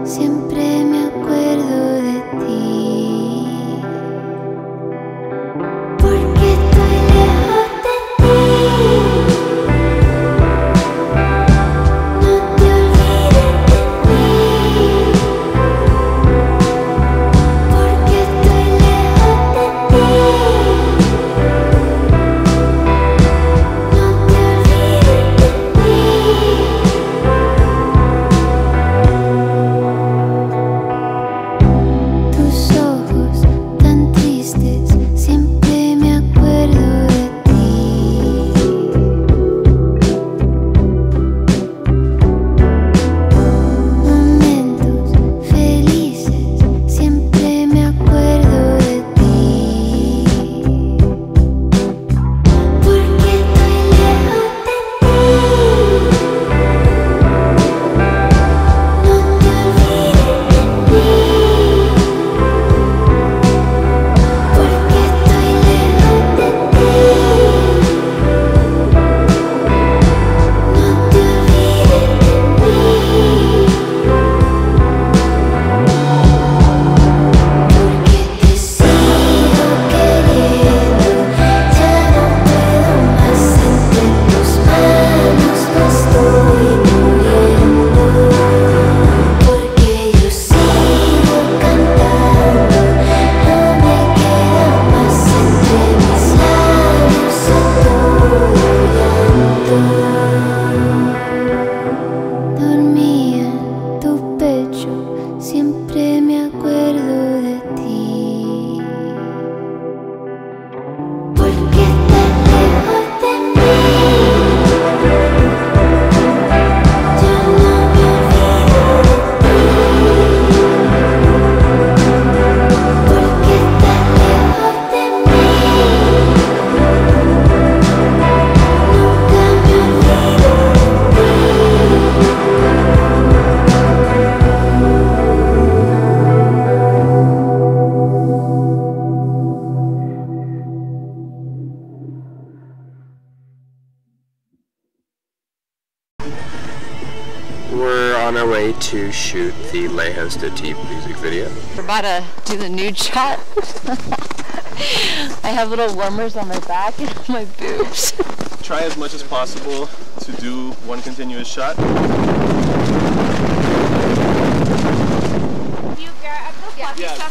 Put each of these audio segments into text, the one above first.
siempre me acuerdo de ti, porque estoy lejos de ti. No te olvides de mí, porque estoy lejos de ti. No te olvides de mí. Tus ojos tan tristes, siempre me acuerdo de ti. Momentos felices, siempre me acuerdo de ti, porque estoy lejos de ti. No te olvides de mí, porque estoy lejos de ti. No te olvides de mí, porque te sigo queriendo. Ya no puedo más, entre tus manos me estoy muriendo, porque yo sigo cantando. No me queda más, entre mis labios se todo llanto. Dormía en tu pecho, siempre me acuerdo de ti, porque estás lejos de mí. Yo no me olvido de ti, porque estás lejos de mí. Nunca me olvido de ti. We're on our way to shoot the Lighthouse de Teep music video. We're about to do the nude shot. I have little warmers on my back and on my boobs. Try as much as possible to do one continuous shot. Yeah.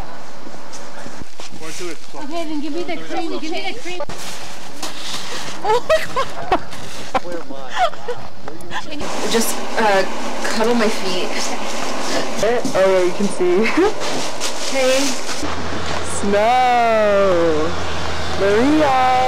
Okay, then give me the cream. Give me the cream. Just cuddle my feet. Oh yeah, you can see. Okay. Snow. Maria.